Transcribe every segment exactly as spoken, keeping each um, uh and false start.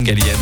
Galienne.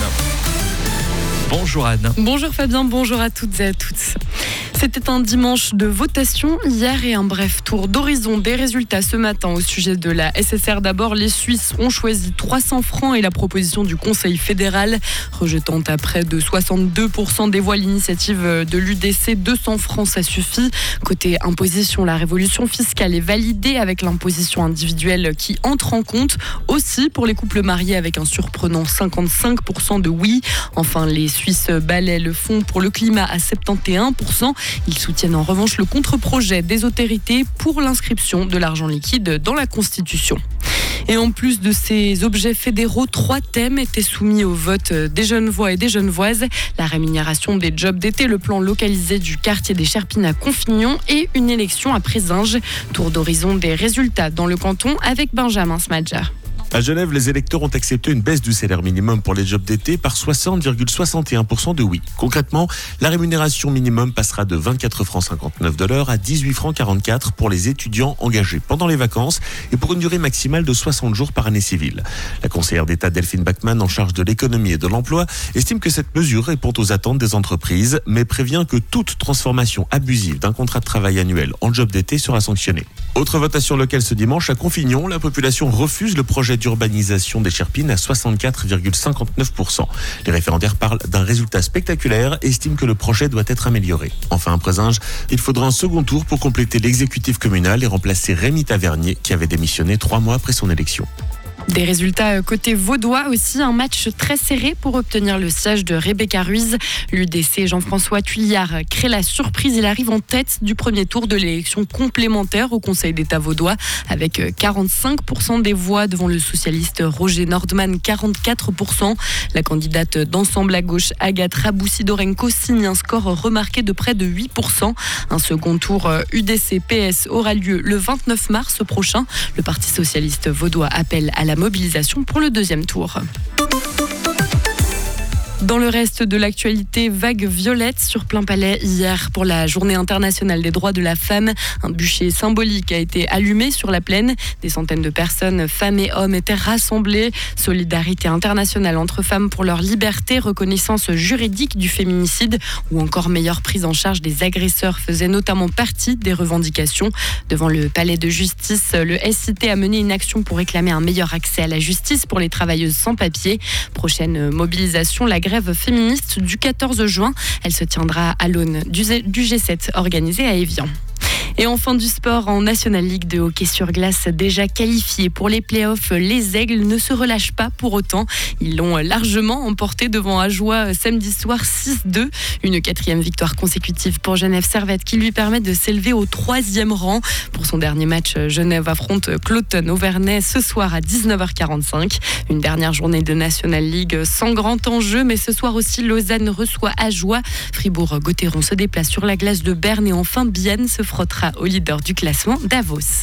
Bonjour Anne. Bonjour Fabien, bonjour à toutes et à tous. C'était un dimanche de votation hier et un bref tour d'horizon des résultats ce matin au sujet de la S S R. D'abord, les Suisses ont choisi trois cents francs et la proposition du Conseil fédéral, rejetant à près de soixante-deux pour cent des voix l'initiative de l'U D C. deux cents francs, ça suffit. Côté imposition, la révolution fiscale est validée avec l'imposition individuelle qui entre en compte. Aussi pour les couples mariés avec un surprenant cinquante-cinq pour cent de oui. Enfin, les Suisses balaient le fonds pour le climat à soixante et onze pour cent. Ils soutiennent en revanche le contre-projet des autorités pour l'inscription de l'argent liquide dans la Constitution. Et en plus de ces objets fédéraux, trois thèmes étaient soumis au vote des Genevois et des Genevoises. La rémunération des jobs d'été, le plan localisé du quartier des Cherpines à Confignon et une élection à Prézinges. Tour d'horizon des résultats dans le canton avec Benjamin Smadja. À Genève, les électeurs ont accepté une baisse du salaire minimum pour les jobs d'été par soixante virgule soixante et un pour cent de oui. Concrètement, la rémunération minimum passera de vingt-quatre francs cinquante-neuf de l'heure à dix-huit francs quarante-quatre pour les étudiants engagés pendant les vacances et pour une durée maximale de soixante jours par année civile. La conseillère d'État Delphine Bachmann, en charge de l'économie et de l'emploi, estime que cette mesure répond aux attentes des entreprises, mais prévient que toute transformation abusive d'un contrat de travail annuel en job d'été sera sanctionnée. Autre votation locale ce dimanche à Confignon, la population refuse le projet d'urbanisation des Cherpines à soixante-quatre virgule cinquante-neuf pour cent. Les référendaires parlent d'un résultat spectaculaire et estiment que le projet doit être amélioré. Enfin, à Prézinges, il faudra un second tour pour compléter l'exécutif communal et remplacer Rémi Tavernier qui avait démissionné trois mois après son élection. Des résultats côté vaudois aussi, un match très serré pour obtenir le siège de Rebecca Ruiz. L'U D C Jean-François Tuillard crée la surprise. Il arrive en tête du premier tour de l'élection complémentaire au Conseil d'État vaudois avec quarante-cinq pour cent des voix devant le socialiste Roger Nordman, quarante-quatre pour cent. La candidate d'Ensemble à gauche, Agathe Raboussi-Dorenko, signe un score remarqué de près de huit pour cent. Un second tour U D C P S aura lieu le vingt-neuf mars prochain. Le Parti socialiste vaudois appelle à la mobilisation pour le deuxième tour. Dans le reste de l'actualité, vague violette sur plein palais hier pour la journée internationale des droits de la femme. Un bûcher symbolique a été allumé sur la plaine. Des centaines de personnes, femmes et hommes, étaient rassemblées. Solidarité internationale entre femmes pour leur liberté, reconnaissance juridique du féminicide ou encore meilleure prise en charge des agresseurs faisaient notamment partie des revendications. Devant le palais de justice, le S I T a mené une action pour réclamer un meilleur accès à la justice pour les travailleuses sans papier. Prochaine mobilisation, la grève féministe du quatorze juin. Elle se tiendra à l'aune du G sept organisé à Évian. Et enfin du sport en National League de hockey sur glace, déjà qualifiés pour les playoffs, les Aigles ne se relâchent pas pour autant. Ils l'ont largement emporté devant Ajoie samedi soir six deux. Une quatrième victoire consécutive pour Genève Servette qui lui permet de s'élever au troisième rang. Pour son dernier match, Genève affronte Cloton Auvernais ce soir à dix-neuf heures quarante-cinq. Une dernière journée de National League sans grand enjeu, mais ce soir aussi Lausanne reçoit Ajoie. Fribourg-Gotteron se déplace sur la glace de Berne et enfin Bienne se frottera au leader du classement, Davos.